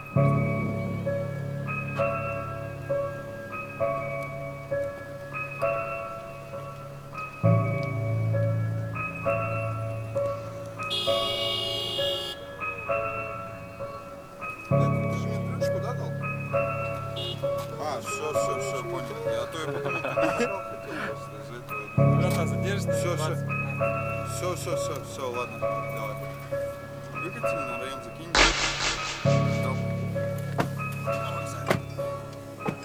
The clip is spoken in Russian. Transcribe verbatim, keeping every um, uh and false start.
Все, все, все, понял. Я то я подумал, Братан, задержишься? Все, все. Все, все, все, все, ладно, давай. Выкатили на район, закинь.